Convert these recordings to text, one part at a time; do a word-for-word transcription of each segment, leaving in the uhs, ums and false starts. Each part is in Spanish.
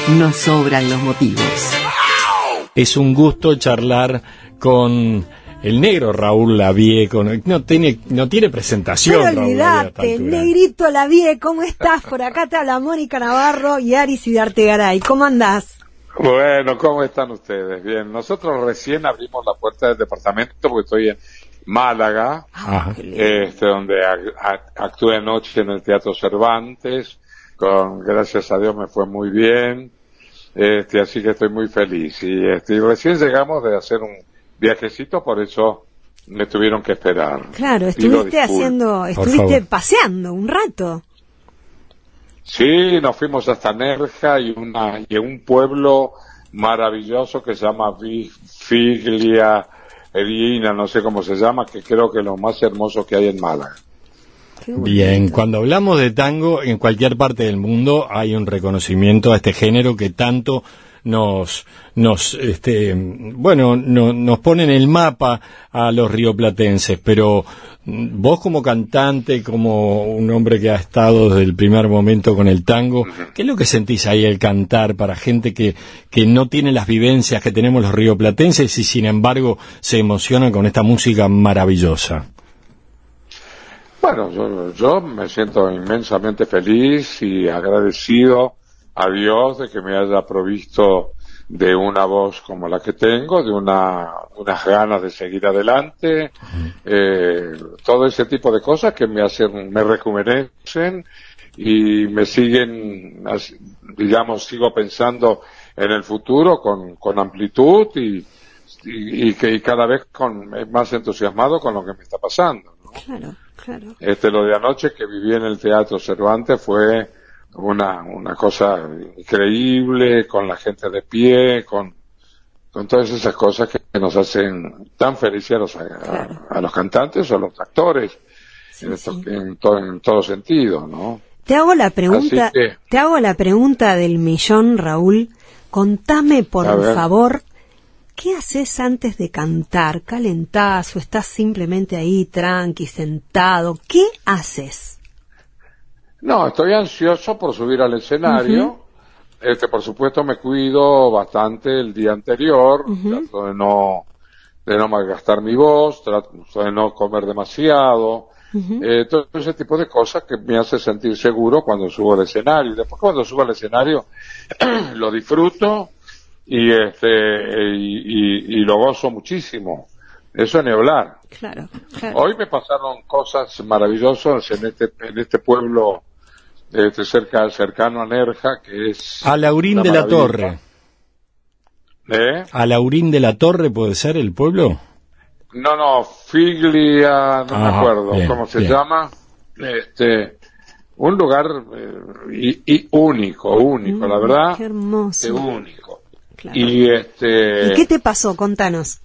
nos sobran los motivos. Es un gusto charlar con el negro Raúl Lavie. Con, no tiene no tiene presentación. Pero olvidate, negrito Lavie, ¿cómo estás? Por acá te habla Mónica Navarro y Ari Sidarte Garay. ¿Cómo andás? Bueno, ¿cómo están ustedes? Bien, nosotros recién abrimos la puerta del departamento porque estoy en Málaga, Ajá. este, donde actué anoche en el Teatro Cervantes. Con, gracias a Dios me fue muy bien, este, así que estoy muy feliz. Y, este, y recién llegamos de hacer un viajecito, por eso me tuvieron que esperar. Claro, estuviste haciendo, estuviste paseando un rato. Sí, nos fuimos hasta Nerja y una y un pueblo maravilloso que se llama Figlia Erina, no sé cómo se llama, que creo que es lo más hermoso que hay en Málaga. Bien, cuando hablamos de tango, en cualquier parte del mundo hay un reconocimiento a este género que tanto nos, nos, este, bueno, no, nos pone en el mapa a los rioplatenses, pero vos como cantante, como un hombre que ha estado desde el primer momento con el tango, ¿qué es lo que sentís ahí al cantar para gente que, que no tiene las vivencias que tenemos los rioplatenses y sin embargo se emociona con esta música maravillosa? Bueno, yo, yo me siento inmensamente feliz y agradecido a Dios de que me haya provisto de una voz como la que tengo, de una unas ganas de seguir adelante, eh, todo ese tipo de cosas que me hacen, me rejuvenecen y me siguen, digamos, sigo pensando en el futuro con, con amplitud y, y, y que y cada vez con más entusiasmado con lo que me está pasando, ¿no? Claro. Claro. Este, lo de anoche que viví en el Teatro Cervantes fue una, una cosa increíble, con la gente de pie, con, con todas esas cosas que nos hacen tan felices a, Claro. a, a los cantantes o a los actores, Sí, en, esto, sí. en, to, en todo sentido, ¿no? Te hago la pregunta, que, te hago la pregunta del millón, Raúl. Contame, por favor, ¿qué haces antes de cantar? ¿Calentás o estás simplemente ahí tranqui, sentado? ¿Qué haces? No, estoy ansioso por subir al escenario. Uh-huh. Este, por supuesto, me cuido bastante el día anterior. Uh-huh. Trato de no, de no malgastar mi voz, trato de no comer demasiado. Uh-huh. Eh, todo ese tipo de cosas que me hace sentir seguro cuando subo al escenario. Y después cuando subo al escenario lo disfruto y este y, y, y lo gozo muchísimo. Eso ni hablar. Claro, claro. Hoy me pasaron cosas maravillosas en este en este pueblo este cerca cercano a Nerja, que es Alaurín de la Torre. ¿Eh? Alaurín de la Torre, ¿puede ser el pueblo? No, no, Figlia, no Ajá, me acuerdo bien, cómo se bien. llama. Este un lugar eh, y, y único, único, Mm, la verdad. Qué hermoso. Es único. Claro. Y este ¿Y qué te pasó? Contanos.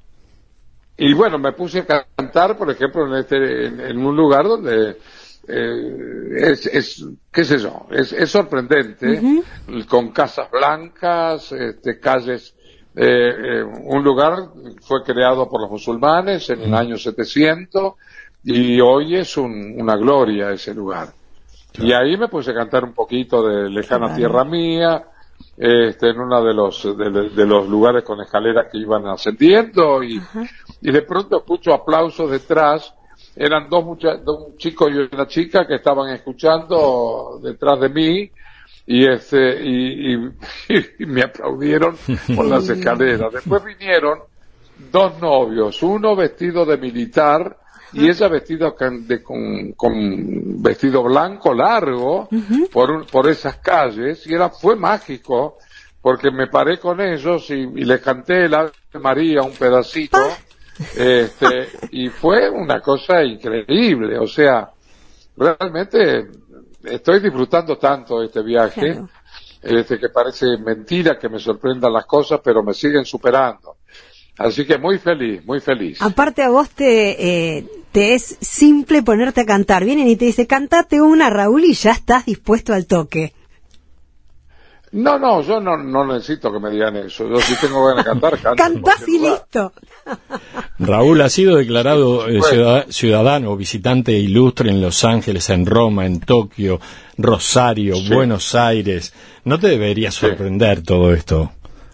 Y bueno, me puse a cantar, por ejemplo, en este en, en un lugar donde eh, es, es, qué sé yo, es, es sorprendente, uh-huh. con casas blancas, este, calles, eh, eh, un lugar fue creado por los musulmanes en el año setecientos y hoy es un, una gloria ese lugar. Y ahí me puse a cantar un poquito de Lejana Claro. Tierra Mía, este, en uno de los de, de los lugares con escaleras que iban ascendiendo y, y de pronto escucho aplausos detrás. Eran dos, mucha- dos chicos y una chica que estaban escuchando detrás de mí y este y, y, y me aplaudieron por las escaleras. Después vinieron dos novios, uno vestido de militar y ella vestida con, de, con, con vestido blanco largo uh-huh. por un, por esas calles y era fue mágico porque me paré con ellos y, y les canté el Ave María un pedacito este y fue una cosa increíble, o sea, realmente estoy disfrutando tanto este viaje, claro. este que parece mentira que me sorprendan las cosas, pero me siguen superando. Así que muy feliz, muy feliz. Aparte a vos te, eh, te es simple ponerte a cantar. Vienen y te dicen, cantate una, Raúl, y ya estás dispuesto al toque. No, no, yo no, no necesito que me digan eso. Yo si tengo ganas de cantar, canto. Cantás y listo. Raúl ha sido declarado eh, ciudad, ciudadano, visitante ilustre en Los Ángeles, en Roma, en Tokio, Rosario, sí. Buenos Aires. ¿No te debería sorprender sí. todo esto?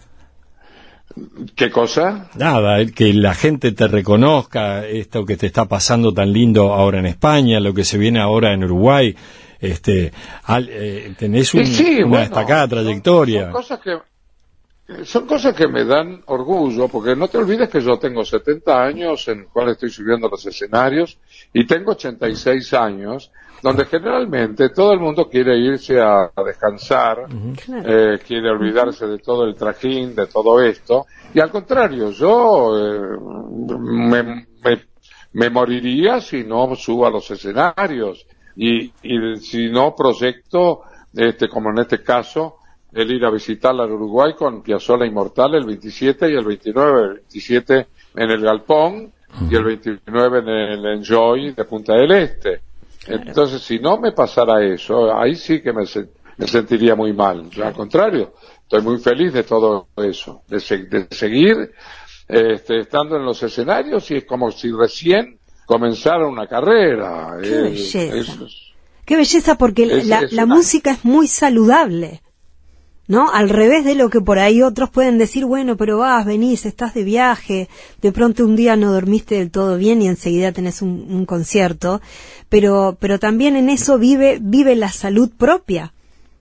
¿Qué cosa? Nada, que la gente te reconozca, esto que te está pasando tan lindo ahora en España, lo que se viene ahora en Uruguay. Este, al, eh, tenés un, sí, una bueno, destacada trayectoria. Son, son cosas que son cosas que me dan orgullo, porque no te olvides que yo tengo setenta años en los cuales estoy subiendo los escenarios y tengo ochenta y seis años, donde generalmente todo el mundo quiere irse a, a descansar, uh-huh. eh, quiere olvidarse de todo el trajín, de todo esto, y al contrario, yo eh, me, me, me moriría si no subo a los escenarios. Y, y si no proyecto, este, como en este caso, el ir a visitar al Uruguay con Piazzolla Inmortal el veintisiete y el veintinueve, el veintisiete en el Galpón uh-huh. y el veintinueve en el Enjoy de Punta del Este. Claro. Entonces, si no me pasara eso, ahí sí que me, me sentiría muy mal. Yo, al contrario, estoy muy feliz de todo eso, de, se, de seguir este, estando en los escenarios y es como si recién comenzar una carrera. Qué eh, belleza. Es, Qué belleza, porque es, la, es la una... música es muy saludable, ¿no? Al revés de lo que por ahí otros pueden decir, bueno, pero vas, venís, estás de viaje, de pronto un día no dormiste del todo bien y enseguida tenés un, un concierto, pero pero también en eso vive vive la salud propia.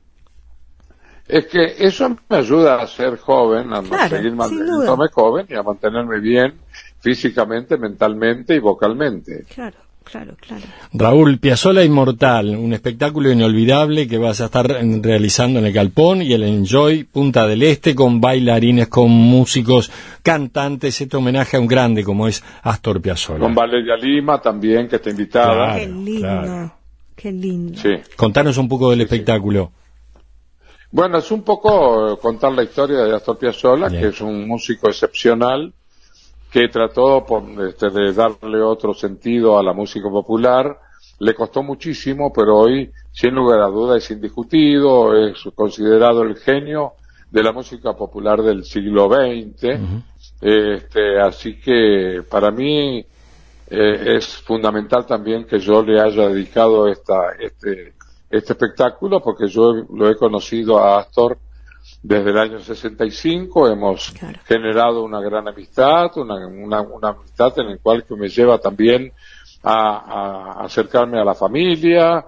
Es que eso me ayuda a ser joven, a claro, seguir manteniéndome joven y a mantenerme bien físicamente, mentalmente y vocalmente. Claro, claro, claro. Raúl, Piazzolla Inmortal, un espectáculo inolvidable que vas a estar realizando en el Galpón y el Enjoy Punta del Este con bailarines, con músicos, cantantes, este homenaje a un grande como es Astor Piazzolla. Con Valeria Lima también, que está invitada. Claro, qué lindo, claro. Qué lindo. Sí. Contanos un poco del sí, espectáculo. Sí. Bueno, es un poco contar la historia de Astor Piazzolla, Bien. que es un músico excepcional, que trató por, este, de darle otro sentido a la música popular. Le costó muchísimo, pero hoy, sin lugar a duda, es indiscutido, es considerado el genio de la música popular del siglo veinte. Uh-huh. Este, así que para mí eh, es fundamental también que yo le haya dedicado esta, este, este espectáculo, porque yo lo he conocido a Astor desde el año sesenta y cinco, hemos claro. generado una gran amistad, una, una, una amistad en la cual que me lleva también a, a acercarme a la familia,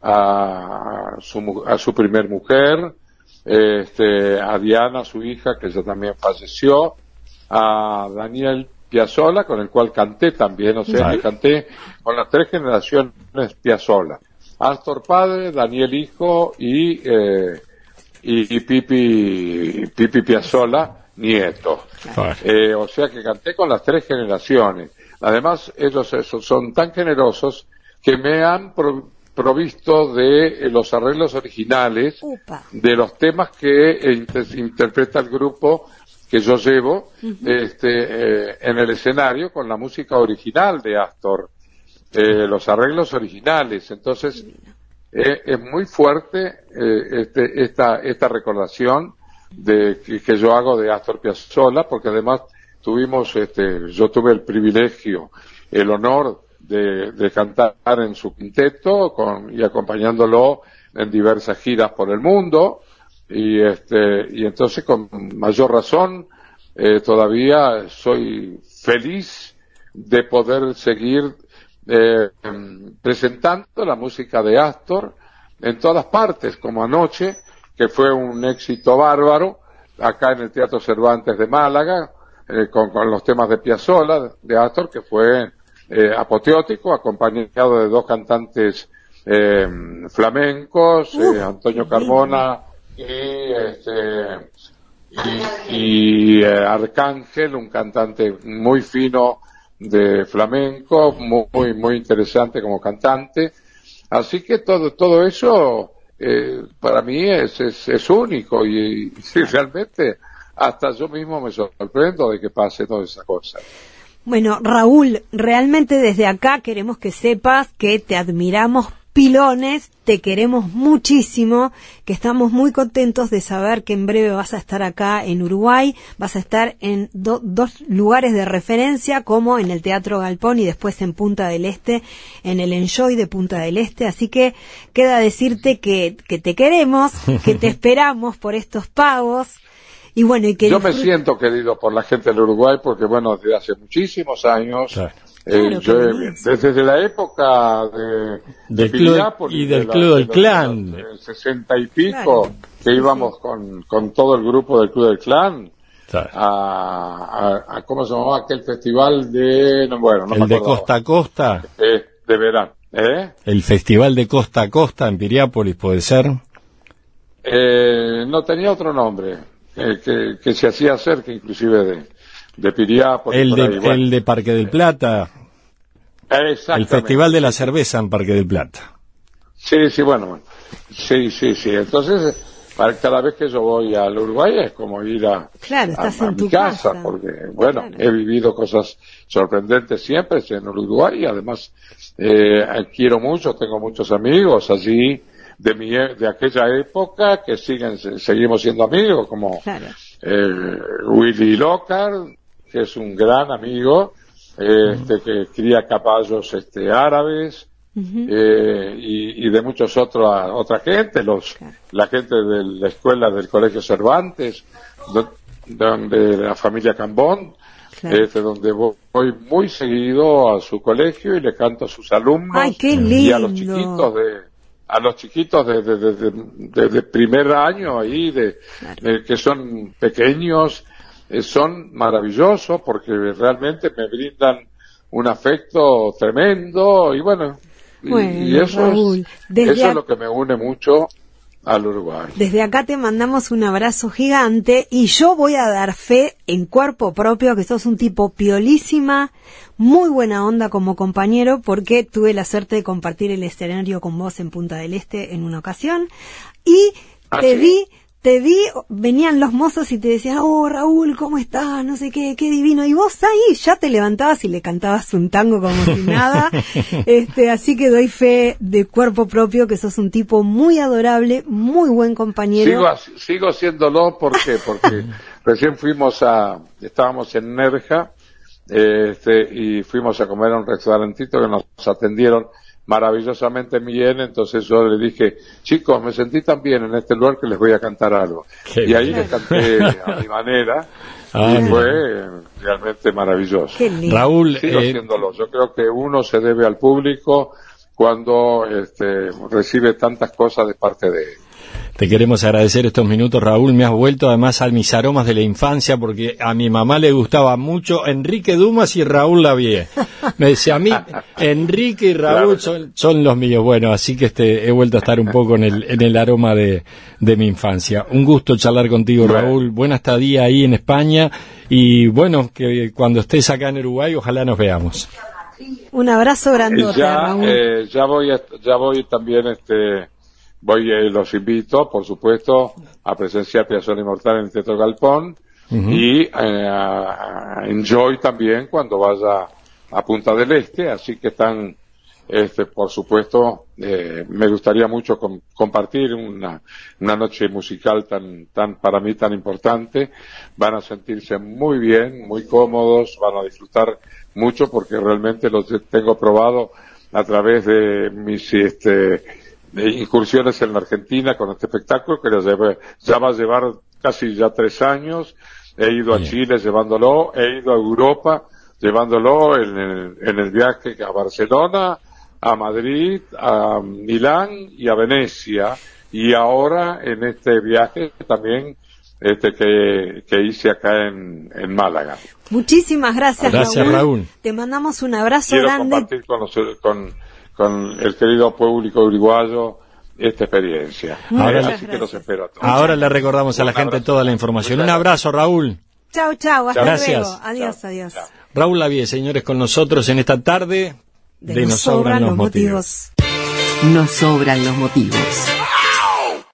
a su, a su primer mujer, este, a Diana, su hija, que ya también falleció, a Daniel Piazzolla, con el cual canté también, o sea, que canté con las tres generaciones Piazzolla. Astor padre, Daniel hijo y... Eh, y, y Pipi, Pipi Piazzolla, nieto. Eh, o sea que canté con las tres generaciones. Además, ellos, ellos son tan generosos que me han pro, provisto de eh, los arreglos originales Upa. de los temas que eh, inter, interpreta el grupo que yo llevo uh-huh. este, eh, en el escenario con la música original de Astor, eh, los arreglos originales. Entonces, Eh, es muy fuerte eh, este, esta, esta recordación de que, que yo hago de Astor Piazzolla, porque además tuvimos, este, yo tuve el privilegio, el honor de, de cantar en su quinteto con, y acompañándolo en diversas giras por el mundo, y este, y entonces con mayor razón eh, todavía soy feliz de poder seguir Eh, presentando la música de Astor en todas partes, como anoche, que fue un éxito bárbaro, acá en el Teatro Cervantes de Málaga, eh, con, con los temas de Piazzolla, de Astor, que fue eh, apoteótico, acompañado de dos cantantes eh, flamencos, eh, Antonio Carmona y, este, y, y eh, Arcángel, un cantante muy fino de flamenco, muy muy interesante como cantante. Así que todo todo eso eh, para mí es, es, es único y, y realmente hasta yo mismo me sorprendo de que pase toda esa cosa. Bueno, Raúl, realmente desde acá queremos que sepas que te admiramos pilones, te queremos muchísimo, que estamos muy contentos de saber que en breve vas a estar acá en Uruguay, vas a estar en do, dos lugares de referencia, como en el Teatro Galpón y después en Punta del Este, en el Enjoy de Punta del Este, así que queda decirte que, que te queremos, que te esperamos por estos pagos. Y bueno, y que yo disfrut- me siento querido por la gente del Uruguay porque, bueno, desde hace muchísimos años, claro. eh, Claro, yo, claro. desde la época de, Del de club- Piriápolis, y del de la- Club del de los- Clan. de los sesenta y pico, Claro. que Sí, íbamos sí. con, con todo el grupo del Club del Clan Claro. a, a, a ¿cómo se llamaba aquel festival de, no, bueno, no El me de acuerdo Costa a Costa, ahora. Eh, de verano, ¿eh? el festival de Costa a Costa en Piriápolis, ¿puede ser? Eh, no tenía otro nombre, eh, que, que se hacía cerca inclusive de, de Piriápolis. El por de, ahí, bueno. el de Parque del Plata, el Exactamente. Festival de la Cerveza en Parque del Plata. Sí, sí, bueno, bueno. Sí, sí, sí. Entonces, para cada vez que yo voy al Uruguay es como ir a, Claro, a- estás a en mi tu casa, casa. porque, bueno, Claro. he vivido cosas sorprendentes siempre en Uruguay y además eh, quiero mucho, tengo muchos amigos allí de mi e- de aquella época que siguen se- seguimos siendo amigos, como Claro. eh, Willy Lockhart, que es un gran amigo, eh, este, que cría caballos este, árabes, Ujú. eh, y, y de muchos otros, otra gente, los, Claro. la gente de la escuela del Colegio Cervantes, do- donde la familia Cambón, Claro. este, donde vo- voy muy seguido a su colegio y le canto a sus alumnos Ay, qué y a los lindo. chiquitos de a los chiquitos de, de, de, de- de- de primer año ahí, de, de que son pequeños, eh, son maravillosos porque realmente me brindan un afecto tremendo y bueno, y- Bueno, y eso, Raúl, es, desde eso a- es lo que me une mucho al Uruguay. Desde acá te mandamos un abrazo gigante y yo voy a dar fe en cuerpo propio que sos un tipo piolísima, muy buena onda como compañero, porque tuve la suerte de compartir el escenario con vos en Punta del Este en una ocasión y ¿Ah, te sí? vi, te vi, venían los mozos y te decían, oh Raúl, ¿cómo estás? No sé qué, qué divino. Y vos ahí ya te levantabas y le cantabas un tango como si nada. este, así que doy fe de cuerpo propio que sos un tipo muy adorable, muy buen compañero. Sigo, así- sigo siéndolo, ¿por qué? Porque recién fuimos a, estábamos en Nerja, eh, este, y fuimos a comer a un restaurantito que nos atendieron maravillosamente bien, entonces yo le dije, chicos, me sentí tan bien en este lugar que les voy a cantar algo. Qué Y ahí bien. les canté a mi manera, Ah, y mira. fue eh, realmente maravilloso. Qué lindo. Raúl, Sigo eh, haciéndolo. Yo creo que uno se debe al público cuando este, recibe tantas cosas de parte de él. te queremos agradecer estos minutos, Raúl. Me has vuelto además a mis aromas de la infancia, porque a mi mamá le gustaba mucho Enrique Dumas y Raúl Lavie. Me decía a mí, Enrique y Raúl Claro. son, son los míos. Bueno, así que este, he vuelto a estar un poco en el, en el aroma de, de mi infancia. Un gusto charlar contigo, Bueno. Raúl. Buena estadía ahí en España. Y bueno, que cuando estés acá en Uruguay, ojalá nos veamos. Un abrazo Eh, grandote, ya, Raúl. eh, ya voy, a- ya voy también, este, voy, eh, los invito, por supuesto, a presenciar Piazzolla Inmortal en el Teatro Galpón Ujú. y eh, a, a Enjoy también cuando vaya a Punta del Este, así que están, este, por supuesto, eh, me gustaría mucho com- compartir una, una noche musical tan, tan, para mí tan importante. Van a sentirse muy bien, muy cómodos, van a disfrutar mucho porque realmente los tengo probado a través de mis, este, de incursiones en la Argentina con este espectáculo que ya, lleva- ya va a llevar casi ya tres años. He ido a Bien. Chile llevándolo, he ido a Europa llevándolo en el, en el viaje a Barcelona, a Madrid, a Milán y a Venecia. Y ahora en este viaje también este que, que hice acá en, en Málaga. Muchísimas gracias, Gracias, Raúl. Raúl. Te mandamos un abrazo Quiero grande. compartir con, los- con, con el querido público uruguayo esta experiencia. Ahora- Eh, Muchas así que los gracias. espero a todos. Ahora le recordamos a la Un gente abrazo. toda la información. Muchas Un abrazo, Raúl. Chau, chau, hasta Gracias. luego. Adiós, Chao. adiós. Chao. Raúl Lavie, señores, con nosotros en esta tarde De nos sobran los motivos. Nos sobran los motivos.